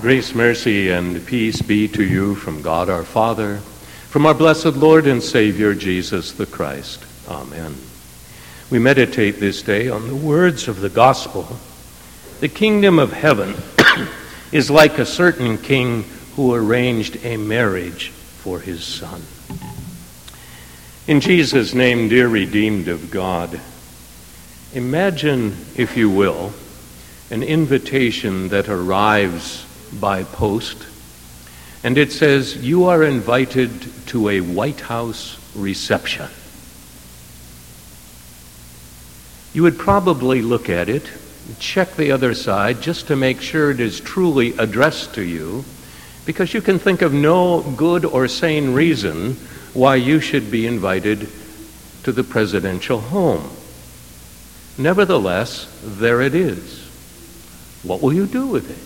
Grace, mercy, and peace be to you from God our Father, from our blessed Lord and Savior, Jesus the Christ. Amen. We meditate this day on the words of the gospel. The kingdom of heaven is like a certain king who arranged a marriage for his son. In Jesus' name, dear redeemed of God, imagine, if you will, an invitation that arrives by post, and it says, you are invited to a White House reception. You would probably look at it, check the other side, just to make sure it is truly addressed to you, because you can think of no good or sane reason why you should be invited to the presidential home. Nevertheless, there it is. What will you do with it?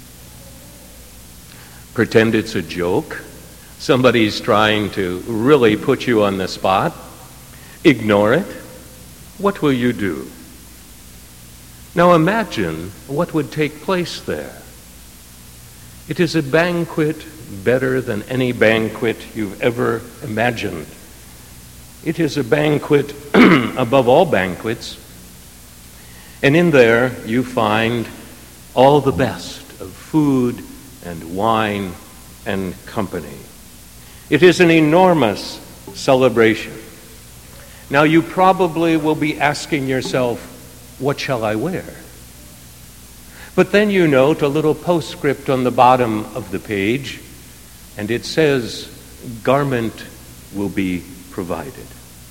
Pretend it's a joke? Somebody's trying to really put you on the spot? Ignore it? What will you do? Now imagine what would take place there. It is a banquet better than any banquet you've ever imagined. It is a banquet above all banquets, and in there you find all the best of food and wine and company. It is an enormous celebration. Now you probably will be asking yourself, what shall I wear? But then you note a little postscript on the bottom of the page, and it says, garment will be provided.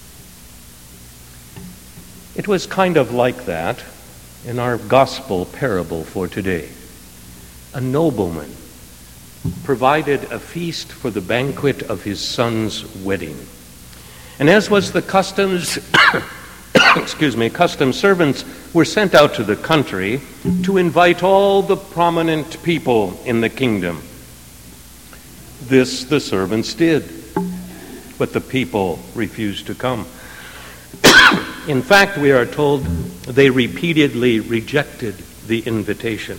It was kind of like that in our gospel parable for today. A nobleman provided a feast for the banquet of his son's wedding. And as was the customs, custom servants were sent out to the country to invite all the prominent people in the kingdom. This the servants did, but the people refused to come. In fact, we are told they repeatedly rejected the invitation.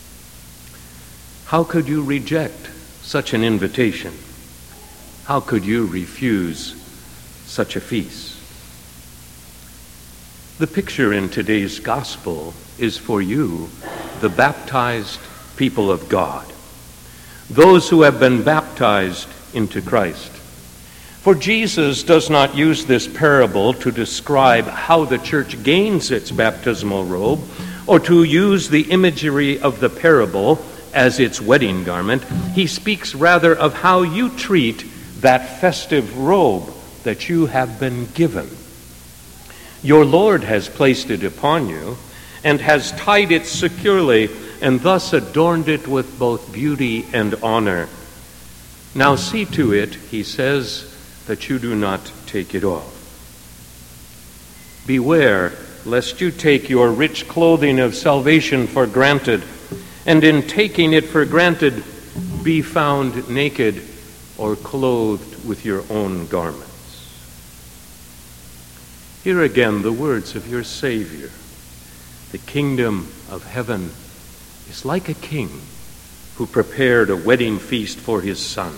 How could you reject such an invitation? How could you refuse such a feast? The picture in today's gospel is for you, the baptized people of God, those who have been baptized into Christ. For Jesus does not use this parable to describe how the church gains its baptismal robe, or to use the imagery of the parable as its wedding garment. He speaks rather of how you treat that festive robe that you have been given. Your Lord has placed it upon you and has tied it securely and thus adorned it with both beauty and honor. Now see to it, he says, that you do not take it off. Beware lest you take your rich clothing of salvation for granted, and in taking it for granted, be found naked or clothed with your own garments. Hear again the words of your Savior. The kingdom of heaven is like a king who prepared a wedding feast for his son.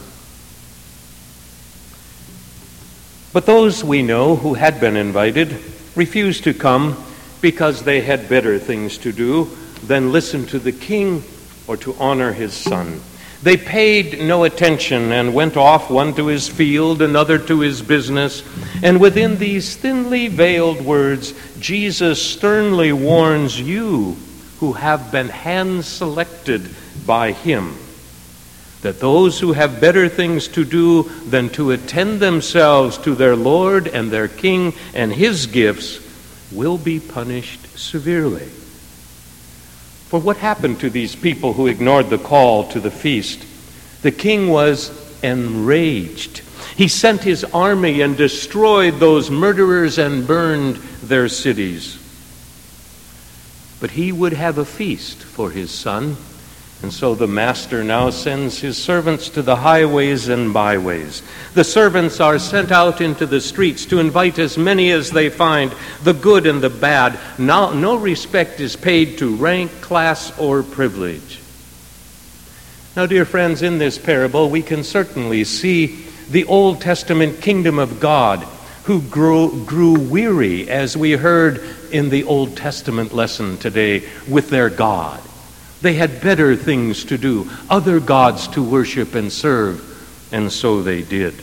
But those we know who had been invited refused to come because they had better things to do than listen to the king or to honor his son. They paid no attention and went off, one to his field, another to his business. And within these thinly veiled words, Jesus sternly warns you who have been hand-selected by him, that those who have better things to do than to attend themselves to their Lord and their King and his gifts will be punished severely. For what happened to these people who ignored the call to the feast? The king was enraged. He sent his army and destroyed those murderers and burned their cities. But he would have a feast for his son, and so the master now sends his servants to the highways and byways. The servants are sent out into the streets to invite as many as they find, the good and the bad. No respect is paid to rank, class, or privilege. Now, dear friends, in this parable, we can certainly see the Old Testament kingdom of God, who grew weary, as we heard in the Old Testament lesson today, with their God. They had better things to do, other gods to worship and serve, and so they did.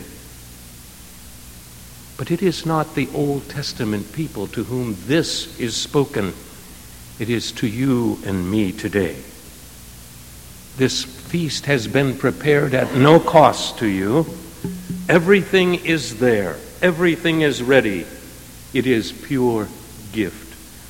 But it is not the Old Testament people to whom this is spoken. It is to you and me today. This feast has been prepared at no cost to you. Everything is there. Everything is ready. It is pure gift.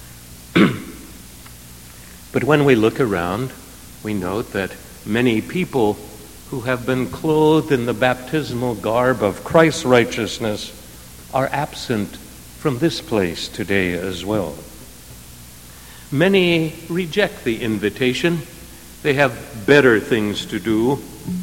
But when we look around, we note that many people who have been clothed in the baptismal garb of Christ's righteousness are absent from this place today as well. Many reject the invitation. They have better things to do.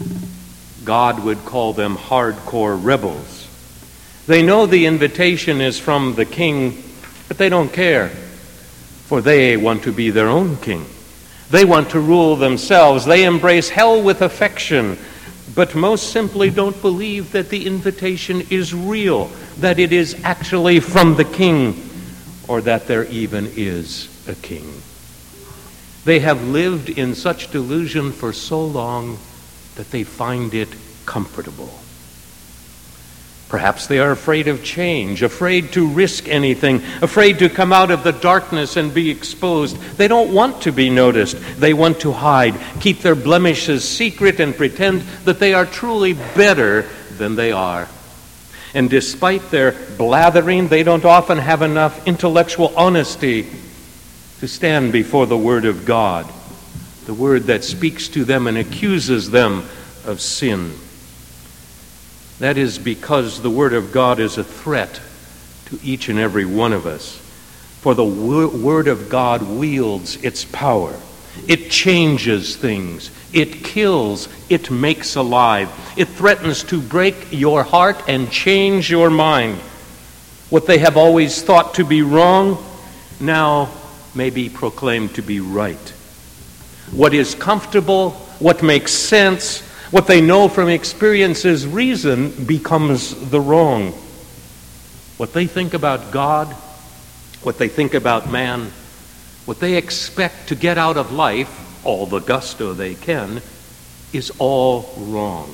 God would call them hardcore rebels. They know the invitation is from the king, but they don't care, for they want to be their own king. They want to rule themselves. They embrace hell with affection, but most simply don't believe that the invitation is real, that it is actually from the king, or that there even is a king. They have lived in such delusion for so long that they find it comfortable. Perhaps they are afraid of change, afraid to risk anything, afraid to come out of the darkness and be exposed. They don't want to be noticed. They want to hide, keep their blemishes secret, and pretend that they are truly better than they are. And despite their blathering, they don't often have enough intellectual honesty to stand before the Word of God, the Word that speaks to them and accuses them of sin. That is because the Word of God is a threat to each and every one of us. For the Word of God wields its power. It changes things. It kills. It makes alive. It threatens to break your heart and change your mind. What they have always thought to be wrong now may be proclaimed to be right. What is comfortable, what makes sense, what they know from experience as reason becomes the wrong. What they think about God, what they think about man, what they expect to get out of life, all the gusto they can, is all wrong.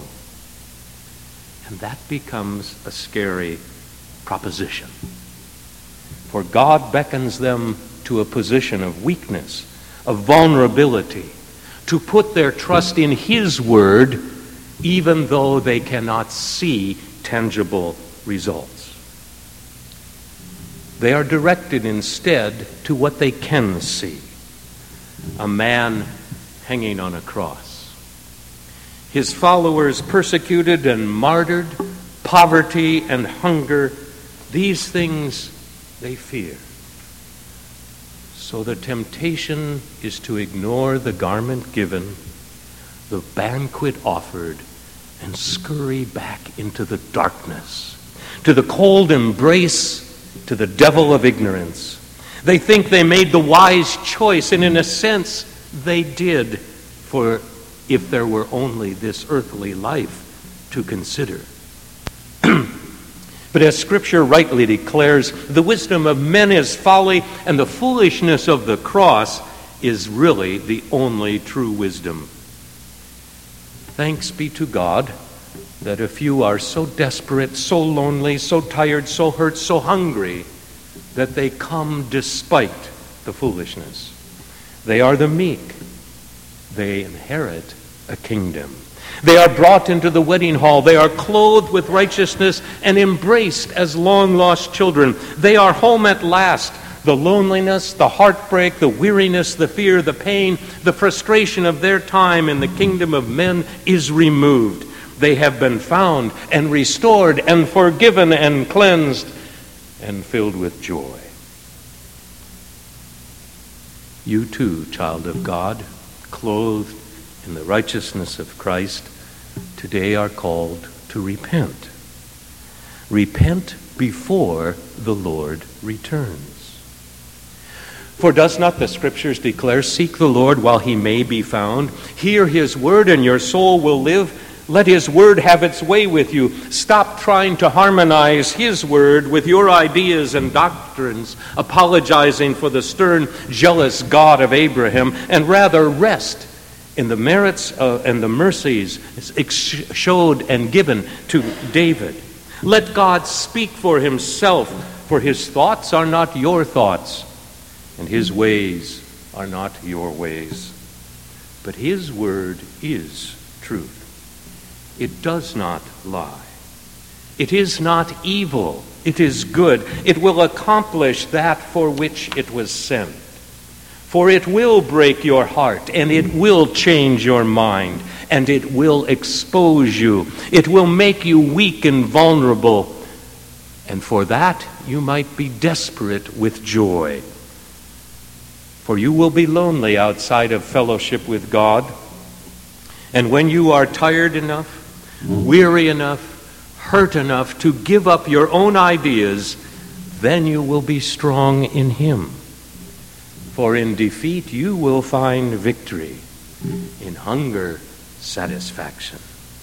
And that becomes a scary proposition. For God beckons them to a position of weakness, of vulnerability, to put their trust in His Word, even though they cannot see tangible results. They are directed instead to what they can see. A man hanging on a cross. His followers persecuted and martyred, poverty and hunger, these things they fear. So the temptation is to ignore the garment given, the banquet offered, and scurry back into the darkness, to the cold embrace, to the devil of ignorance. They think they made the wise choice, and in a sense, they did, for if there were only this earthly life to consider. But as Scripture rightly declares, the wisdom of men is folly, and the foolishness of the cross is really the only true wisdom. Thanks be to God that a few are so desperate, so lonely, so tired, so hurt, so hungry, that they come despite the foolishness. They are the meek. They inherit a kingdom. They are brought into the wedding hall. They are clothed with righteousness and embraced as long-lost children. They are home at last. The loneliness, the heartbreak, the weariness, the fear, the pain, the frustration of their time in the kingdom of men is removed. They have been found and restored and forgiven and cleansed and filled with joy. You too, child of God, clothed in the righteousness of Christ, today are called to repent. Repent before the Lord returns. For does not the Scriptures declare, seek the Lord while he may be found? Hear his word and your soul will live. Let his word have its way with you. Stop trying to harmonize his word with your ideas and doctrines, apologizing for the stern, jealous God of Abraham, and rather rest in the merits and the mercies showed and given to David. Let God speak for himself, for his thoughts are not your thoughts, and his ways are not your ways. But his word is truth. It does not lie. It is not evil. It is good. It will accomplish that for which it was sent. For it will break your heart, and it will change your mind, and it will expose you. It will make you weak and vulnerable, and for that you might be desperate with joy. For you will be lonely outside of fellowship with God, and when you are tired enough, weary enough, hurt enough to give up your own ideas, then you will be strong in him. For in defeat you will find victory, in hunger satisfaction.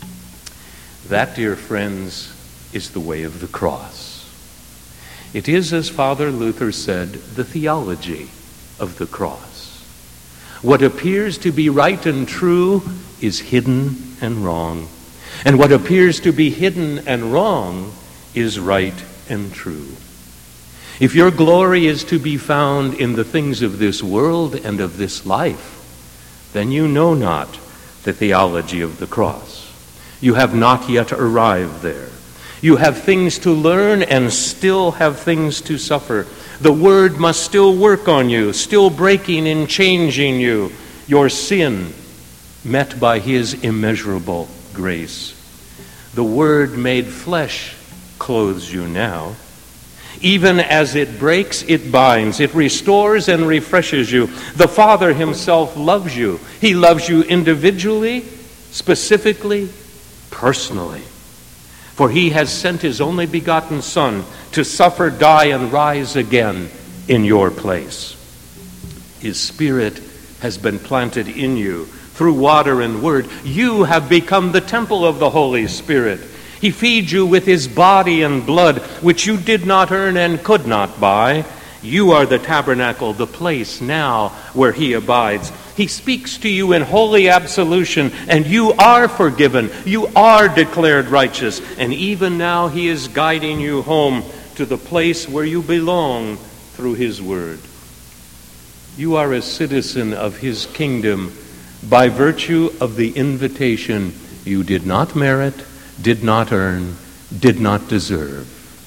That, dear friends, is the way of the cross. It is, as Father Luther said, the theology of the cross. What appears to be right and true is hidden and wrong. And what appears to be hidden and wrong is right and true. If your glory is to be found in the things of this world and of this life, then you know not the theology of the cross. You have not yet arrived there. You have things to learn and still have things to suffer. The word must still work on you, still breaking and changing you. Your sin met by his immeasurable grace. The word made flesh clothes you now. Even as it breaks, it binds. It restores and refreshes you. The Father himself loves you. He loves you individually, specifically, personally. For he has sent his only begotten Son to suffer, die, and rise again in your place. His Spirit has been planted in you through water and word. You have become the temple of the Holy Spirit. He feeds you with his body and blood, which you did not earn and could not buy. You are the tabernacle, the place now where he abides. He speaks to you in holy absolution, and you are forgiven. You are declared righteous. And even now he is guiding you home to the place where you belong through his word. You are a citizen of his kingdom by virtue of the invitation you did not merit, did not earn, did not deserve.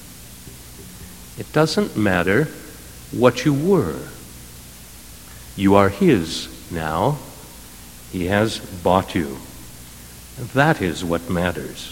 It doesn't matter what you were. You are his now. He has bought you. That is what matters.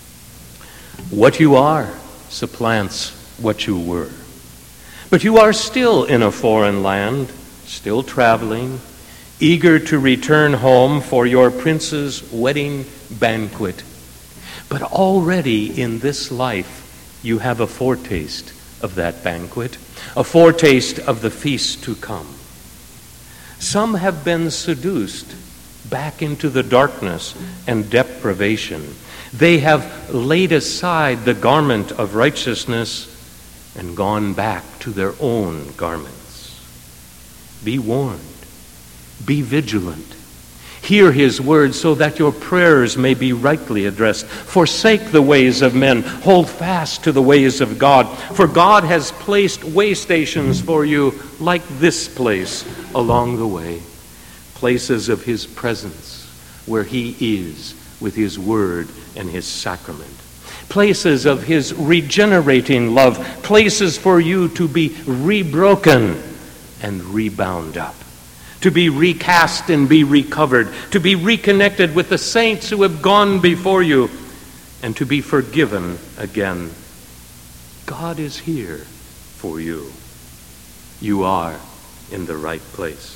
What you are supplants what you were. But you are still in a foreign land, still traveling, eager to return home for your prince's wedding banquet. But already in this life, you have a foretaste of that banquet, a foretaste of the feast to come. Some have been seduced back into the darkness and deprivation. They have laid aside the garment of righteousness and gone back to their own garments. Be warned. Be vigilant. Hear his word so that your prayers may be rightly addressed. Forsake the ways of men. Hold fast to the ways of God. For God has placed way stations for you like this place along the way. Places of his presence where he is with his word and his sacrament. Places of his regenerating love. Places for you to be rebroken and rebound up. To be recast and be recovered, to be reconnected with the saints who have gone before you, and to be forgiven again. God is here for you. You are in the right place.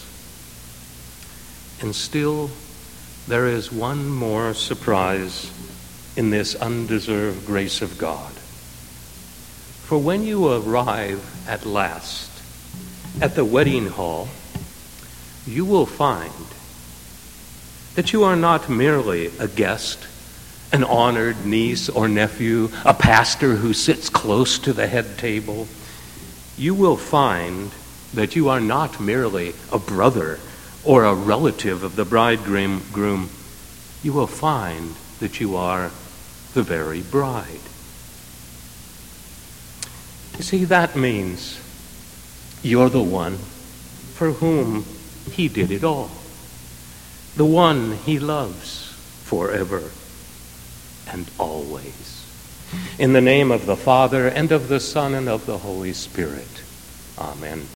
And still, there is one more surprise in this undeserved grace of God. For when you arrive at last, At the wedding hall, you will find that you are not merely a guest, an honored niece or nephew, a pastor who sits close to the head table. You will find that you are not merely a brother or a relative of the bridegroom. You will find that you are the very bride. You see, that means you're the one for whom he did it all, the one he loves forever and always. In the name of the Father, and of the Son, and of the Holy Spirit. Amen.